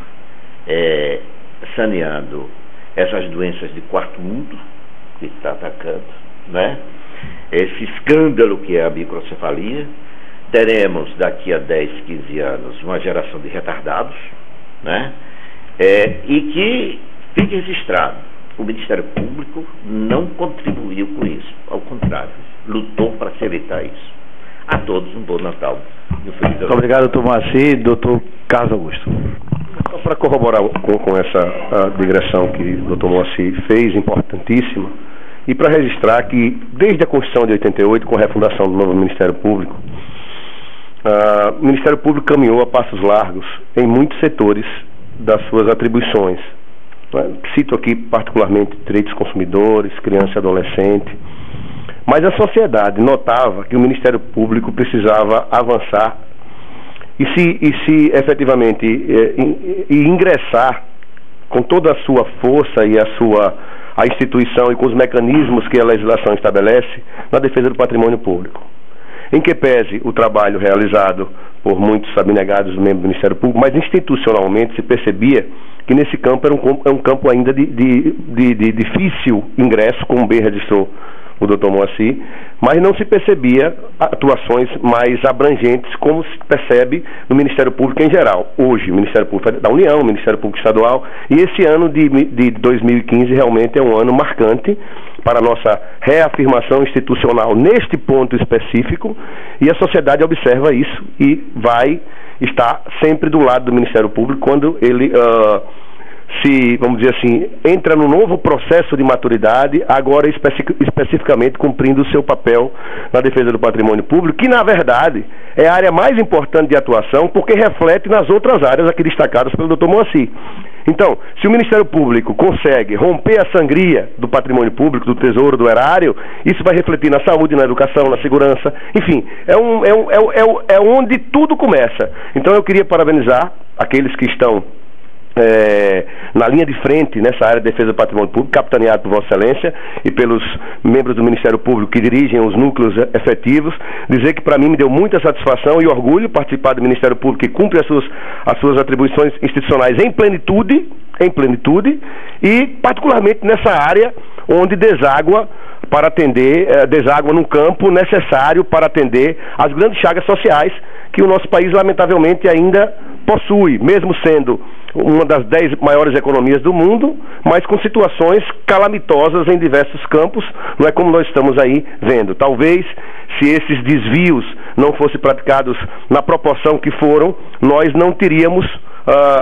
saneando essas doenças de quarto mundo que está atacando, né? Esse escândalo que é a microcefalia. Teremos daqui a 10, 15 anos uma geração de retardados, né? E que fique registrado, o Ministério Público não contribuiu com isso, ao contrário, lutou para se evitar isso. A todos um bom Natal. Muito obrigado, doutor Moacir. Doutor Carlos Augusto. Só para corroborar com essa digressão que o doutor Moacir fez, importantíssima, e para registrar que desde a Constituição de 88, com a refundação do novo Ministério Público, o Ministério Público caminhou a passos largos em muitos setores das suas atribuições. Cito aqui particularmente direitos dos consumidores, criança e adolescente, mas a sociedade notava que o Ministério Público precisava avançar e se efetivamente ingressar com toda a sua força e a instituição e com os mecanismos que a legislação estabelece na defesa do patrimônio público. Em que pese o trabalho realizado por muitos abnegados membros do Ministério Público, mas institucionalmente se percebia que nesse campo era um campo ainda de difícil ingresso, como bem registrou o doutor Moacir, mas não se percebia atuações mais abrangentes, como se percebe no Ministério Público em geral. Hoje, o Ministério Público da União, o Ministério Público Estadual, e esse ano de 2015 realmente é um ano marcante para a nossa reafirmação institucional neste ponto específico, e a sociedade observa isso e vai estar sempre do lado do Ministério Público quando ele vamos dizer assim, entra no novo processo de maturidade, agora especificamente cumprindo o seu papel na defesa do patrimônio público, que na verdade é a área mais importante de atuação, porque reflete nas outras áreas aqui destacadas pelo Dr. Moacir. Então, se o Ministério Público consegue romper a sangria do patrimônio público, do tesouro, do erário, isso vai refletir na saúde, na educação, na segurança, enfim, é onde tudo começa. Então eu queria parabenizar aqueles que estão na linha de frente nessa área de defesa do patrimônio público, capitaneado por Vossa Excelência e pelos membros do Ministério Público que dirigem os núcleos efetivos, dizer que para mim me deu muita satisfação e orgulho participar do Ministério Público que cumpre as suas atribuições institucionais em plenitude e particularmente nessa área onde deságua para atender, deságua num campo necessário para atender as grandes chagas sociais que o nosso país lamentavelmente ainda possui, mesmo sendo uma das 10 maiores economias do mundo, mas com situações calamitosas em diversos campos, não é como nós estamos aí vendo. Talvez, se esses desvios não fossem praticados na proporção que foram, nós não teríamos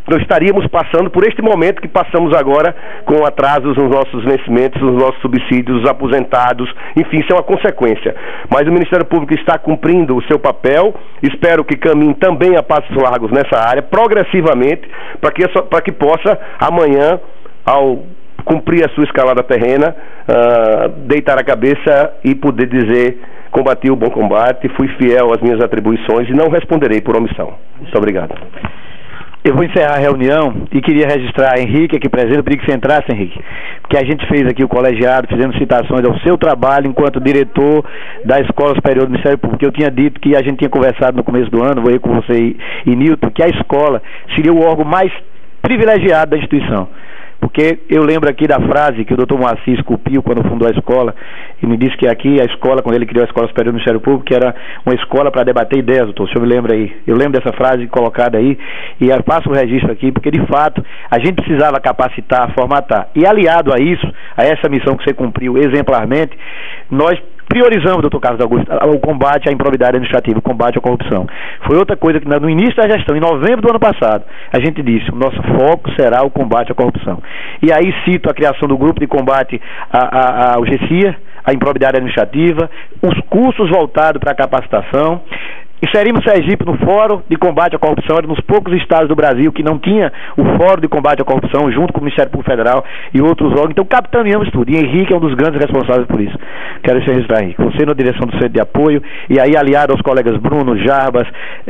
não estaríamos passando por este momento que passamos agora, com atrasos nos nossos vencimentos, nos nossos subsídios, os aposentados, enfim, isso é uma consequência. Mas o Ministério Público está cumprindo o seu papel, espero que caminhe também a passos largos nessa área, progressivamente, para que possa, amanhã, ao cumprir a sua escalada terrena, deitar a cabeça e poder dizer: combati o bom combate, fui fiel às minhas atribuições e não responderei por omissão. Muito obrigado. Eu vou encerrar a reunião e queria registrar Henrique aqui presente. Eu pedi que você entrasse, Henrique, porque a gente fez aqui o colegiado, fizemos citações ao seu trabalho enquanto diretor da Escola Superior do Ministério Público. Eu tinha dito que a gente tinha conversado no começo do ano, vou ir com você e Nilton, que a escola seria o órgão mais privilegiado da instituição. Porque eu lembro aqui da frase que o Dr. Moacir esculpiu quando fundou a escola, e me disse que aqui a escola, quando ele criou a Escola Superior do Ministério Público, que era uma escola para debater ideias, doutor. O senhor me lembra aí? Eu lembro dessa frase colocada aí, e eu faço o registro aqui, porque de fato a gente precisava capacitar, formatar. E aliado a isso, a essa missão que você cumpriu exemplarmente, nós priorizamos, doutor Carlos Augusto, o combate à improbidade administrativa, o combate à corrupção. Foi outra coisa que no início da gestão, em novembro do ano passado, a gente disse: o nosso foco será o combate à corrupção. E aí cito a criação do grupo de combate ao GCIA, a improbidade administrativa, os cursos voltados para a capacitação. Inserimos Sergipe no Fórum de Combate à Corrupção, era um dos poucos estados do Brasil que não tinha o Fórum de Combate à Corrupção, junto com o Ministério Público Federal e outros órgãos. Então capitaneamos tudo, e Henrique é um dos grandes responsáveis por isso. Quero te registrar, Henrique. Você na direção do Centro de Apoio, e aí aliado aos colegas Bruno, Jarbas,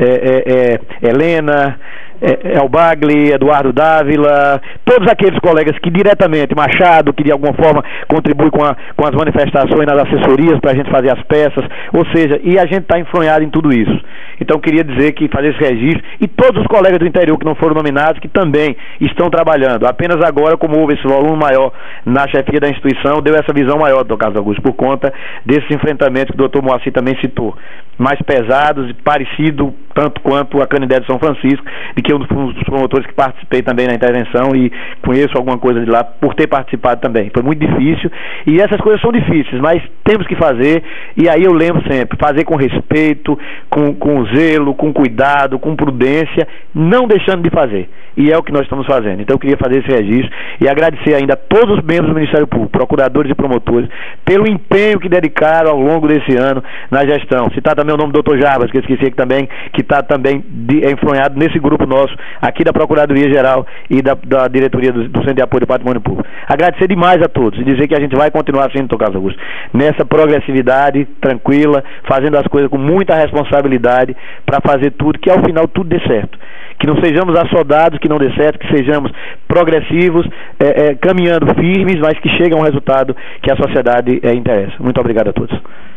Helena, Elbagli, Eduardo Dávila, todos aqueles colegas que diretamente, Machado, que de alguma forma contribui com as manifestações nas assessorias para a gente fazer as peças, ou seja, e a gente está enfronhado em tudo isso. Então queria dizer que fazer esse registro, e todos os colegas do interior que não foram nominados, que também estão trabalhando. Apenas agora, como houve esse volume maior na chefia da instituição, deu essa visão maior, doutor Carlos Augusto, por conta desses enfrentamentos que o doutor Moacir também citou, mais pesados e parecido tanto quanto a Canindé de São Francisco, de que um dos promotores que participei também na intervenção e conheço alguma coisa de lá por ter participado também. Foi muito difícil, e essas coisas são difíceis, mas temos que fazer, e aí eu lembro sempre, fazer com respeito, com zelo, com cuidado, com prudência, não deixando de fazer, e é o que nós estamos fazendo. Então eu queria fazer esse registro e agradecer ainda a todos os membros do Ministério Público, procuradores e promotores, pelo empenho que dedicaram ao longo desse ano na gestão. Citar também o nome do Dr. Jarbas, que eu esqueci aqui também, que está também enfronhado nesse grupo nosso, aqui da Procuradoria Geral e da Diretoria do Centro de Apoio do Patrimônio Público. Agradecer demais a todos e dizer que a gente vai continuar sendo, doutor Carlos Augusto, nessa progressividade tranquila, fazendo as coisas com muita responsabilidade para fazer tudo, que ao final tudo dê certo. Que não sejamos assodados, que não dê certo, que sejamos progressivos, caminhando firmes, mas que chegue a um resultado que a sociedade interessa. Muito obrigado a todos.